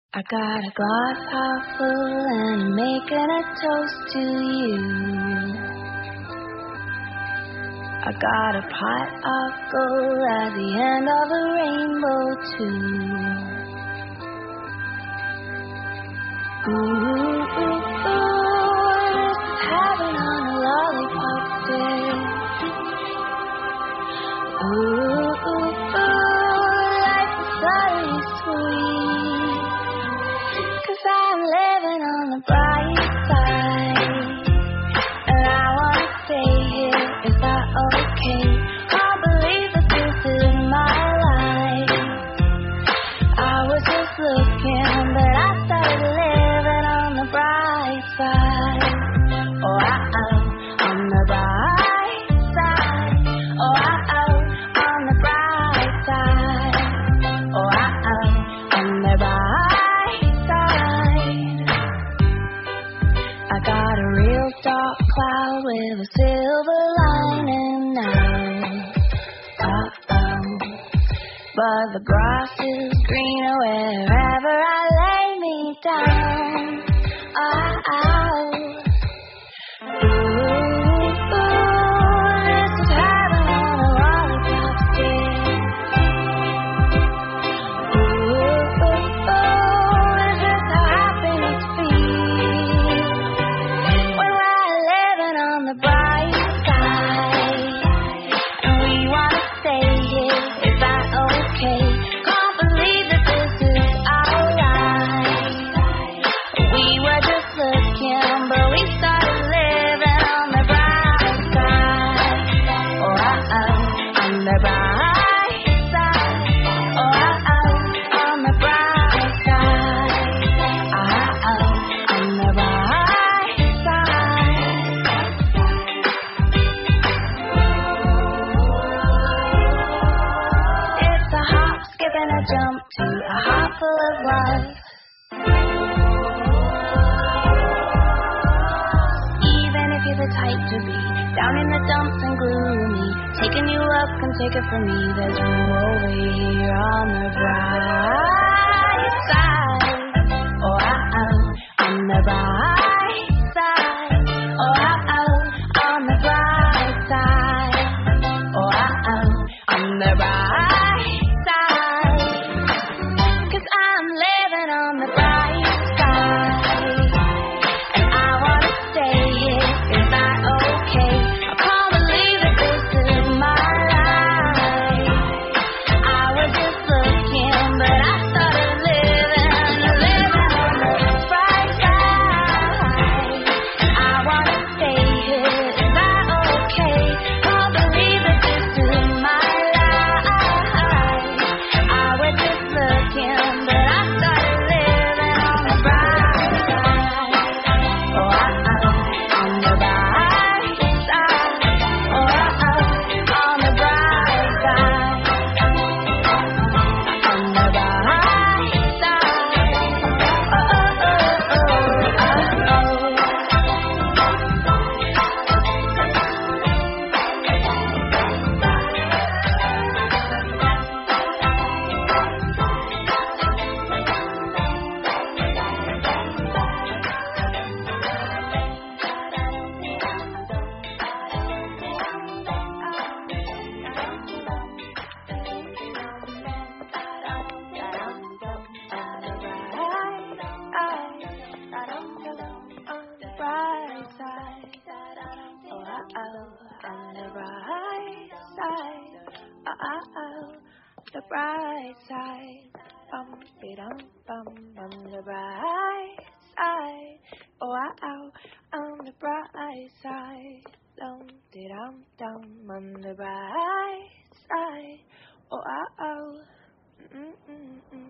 I got a glass half full and I'm making a toast to you. I got a pot of gold at the end of the rainbow too. Ooh, ooh, ooh, this is heaven on a lollipop day. Ooh, ooh, ooh, life is suddenly sweet. 'Cause I'm living on the bright side, and I wanna stay here. Is that okay? Can't believe that this is my life. I was just looking, but I started living on the bright side. Oh, on the bright side. Oh, on the bright side. Oh, on the bright side. I got a real dark cloud with a silver lining now. But the grass is greener wherever I lay me down. Ooh, this is heaven on a lollipop stick. Ooh, is this how happiness feels? When we're living on the bright side, and we wanna stay here. Is that okay? Can't believe that this is our life. We were just looking, but we started living on the bright side. Oh, on the bright side. Oh, on the bright side. On the bright side. It's a hop, skip, and a jump to a heart full of love. Even if you're the type to be down in the dumps and gloomy, taking you up can take it from me. There's room over here on the bright side. Oh, on the bright side. Oh, on the bright side. Oh, on the bright side. 'Cause I'm living on the bright side, and I wanna stay here. Is that okay? I can't believe that this is my life. I was just looking, but I started living on the bright side. I wanna stay here. Is that okay? Can't believe that this is my life. I was just looking, but I started living on the bright side. Oh, on the bright side. Oh, on the bright side. On the bright the bright side, bum, on the bright side. Oh, on the bright side, dum, on the bright side. Oh,